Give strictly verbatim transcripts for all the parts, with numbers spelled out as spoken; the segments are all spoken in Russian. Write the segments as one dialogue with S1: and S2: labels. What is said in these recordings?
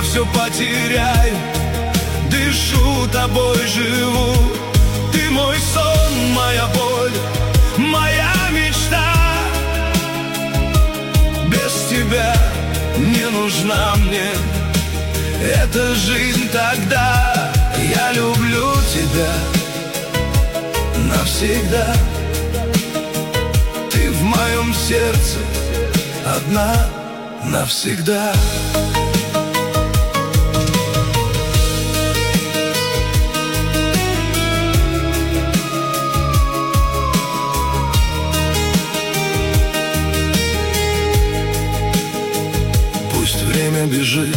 S1: все потеряю. Дышу тобой, живу. Ты мой сон, моя боль, моя мечта. Без тебя не нужна мне эта жизнь тогда. Я люблю тебя навсегда. Ты в моем сердце одна навсегда. Пусть время бежит,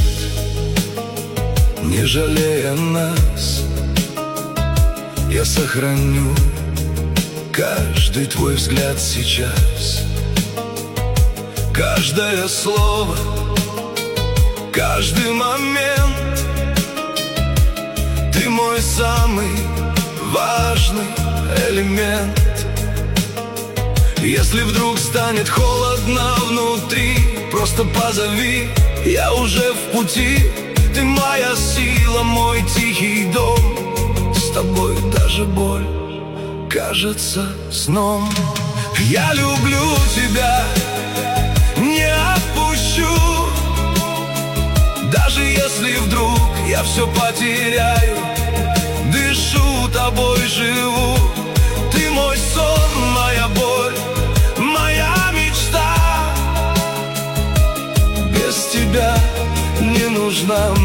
S1: не жалея нас. Я сохраню каждый твой взгляд сейчас, каждое слово, каждый момент. Ты мой самый важный элемент. Если вдруг станет холодно внутри, просто позови, я уже в пути. Ты моя сила, мой тихий дом. С тобой даже боль кажется сном. Я люблю тебя, не отпущу. Даже если вдруг я все потеряю, дышу тобой, живу. Ты мой сон, моя боль, моя мечта. Без тебя не нужна